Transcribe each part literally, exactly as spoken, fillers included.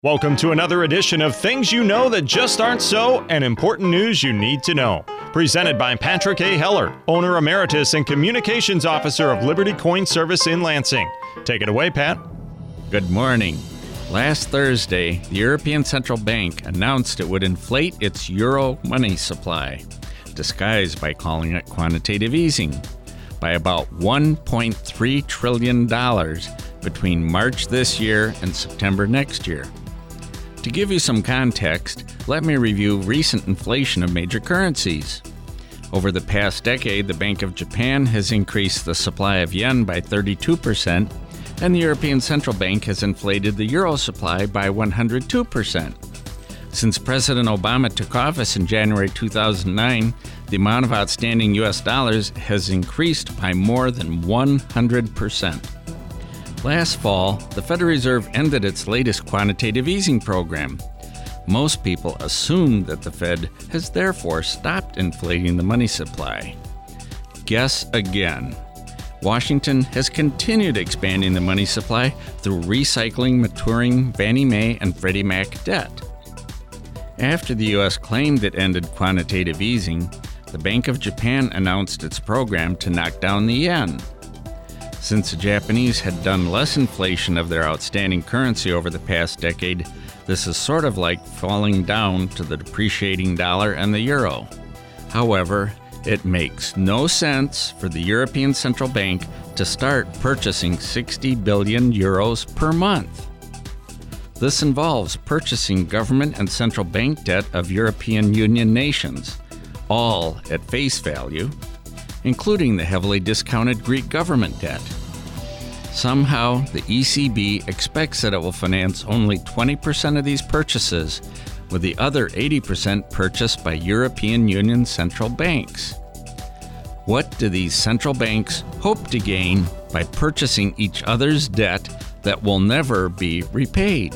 Welcome to another edition of Things You Know That Just Aren't So and Important News You Need to Know. Presented by Patrick A. Heller, Owner Emeritus and Communications Officer of Liberty Coin Service in Lansing. Take it away, Pat. Good morning. Last Thursday, the European Central Bank announced it would inflate its euro money supply, disguised by calling it quantitative easing, by about one point three trillion dollars between March this year and September next year. To give you some context, let me review recent inflation of major currencies. Over the past decade, the Bank of Japan has increased the supply of yen by thirty-two percent, and the European Central Bank has inflated the euro supply by one hundred two percent. Since President Obama took office in January two thousand nine, the amount of outstanding U S dollars has increased by more than one hundred percent. Last fall, the Federal Reserve ended its latest quantitative easing program. Most people assume that the Fed has therefore stopped inflating the money supply. Guess again. Washington has continued expanding the money supply through recycling maturing Fannie Mae and Freddie Mac debt. After the U S claimed it ended quantitative easing, the Bank of Japan announced its program to knock down the yen. Since the Japanese had done less inflation of their outstanding currency over the past decade, this is sort of like falling down to the depreciating dollar and the euro. However, it makes no sense for the European Central Bank to start purchasing sixty billion euros per month. This involves purchasing government and central bank debt of European Union nations, all at face value, including the heavily discounted Greek government debt. Somehow, the E C B expects that it will finance only twenty percent of these purchases, with the other eighty percent purchased by European Union central banks. What do these central banks hope to gain by purchasing each other's debt that will never be repaid?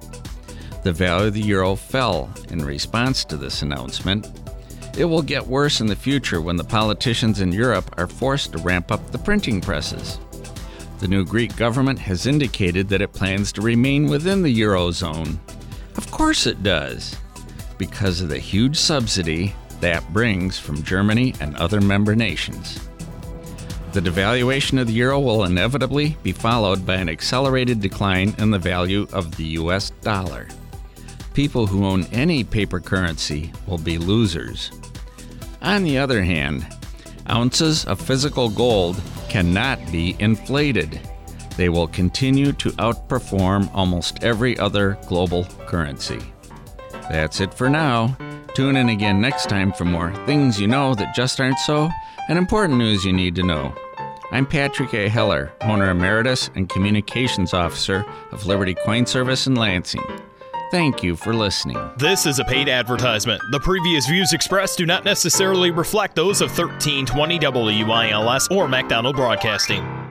The value of the euro fell in response to this announcement. It will get worse in the future when the politicians in Europe are forced to ramp up the printing presses. The new Greek government has indicated that it plans to remain within the Eurozone. Of course it does, because of the huge subsidy that brings from Germany and other member nations. The devaluation of the euro will inevitably be followed by an accelerated decline in the value of the U S dollar. People who own any paper currency will be losers. On the other hand, ounces of physical gold cannot be inflated. They will continue to outperform almost every other global currency. That's it for now. Tune in again next time for more Things You Know That Just Aren't So and Important News You Need to Know. I'm Patrick A. Heller, Owner Emeritus and Communications Officer of Liberty Coin Service in Lansing. Thank you for listening. This is a paid advertisement. The previous views expressed do not necessarily reflect those of thirteen twenty W I L S or MacDonald Broadcasting.